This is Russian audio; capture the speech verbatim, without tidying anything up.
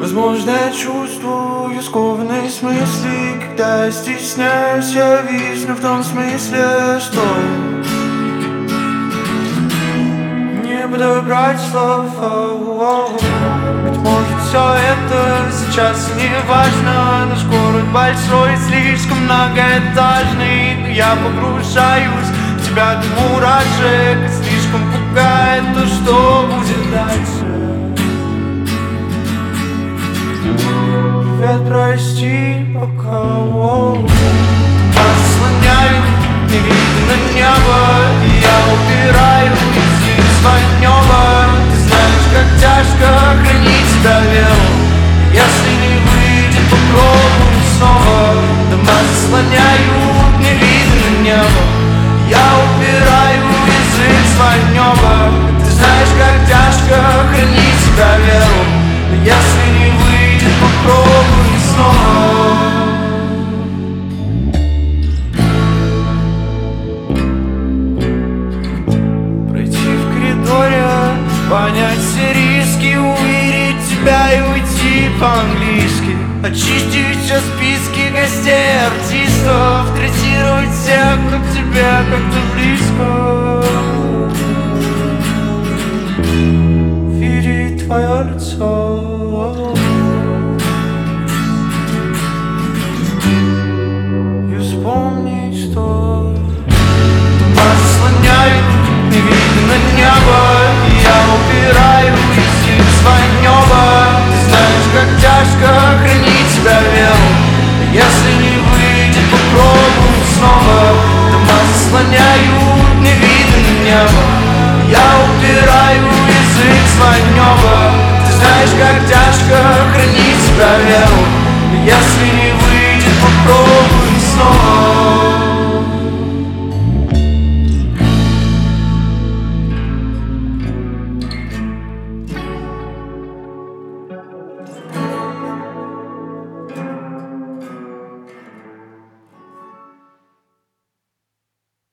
Возможно, я чувствую скованность мыслей, когда я стесняюсь, я висну в том смысле, что не буду брать слова. Быть может, все это сейчас не важно. Наш город большой, слишком многоэтажный, но я погружаюсь в тебя до мурашек, и слишком пугает то, что будет дальше. Привет, прости, пока заслоняю невидимое небо, и я убираю из них свое небо. Ты знаешь, как тяжко хранить себя веру. Если не выйдет, попробуй снова. Дома заслоняют невидимое небо, я убираю язык свое небо. Ты знаешь, как тяжко хранить себя веру. Но если не выйдет, попробуй снова. Пройти в коридоре, понять все риски, увидеть тебя и уйти по-английски. Очистить все списки гостей, артистов, третировать всех, кто к тебе как-то близко. Видеть твое лицо и вспомнить, что дома заслоняют невидимое небо, и я убираю из них свое небо. Ты знаешь, как тяжко хранить себя веру. Если не выйдет, попробуй снова. Дома заслоняют невидимое небо, я убираю язык свое небо. Ты знаешь, как тяжко хранить себя веру. Если не выйдет, попробуй.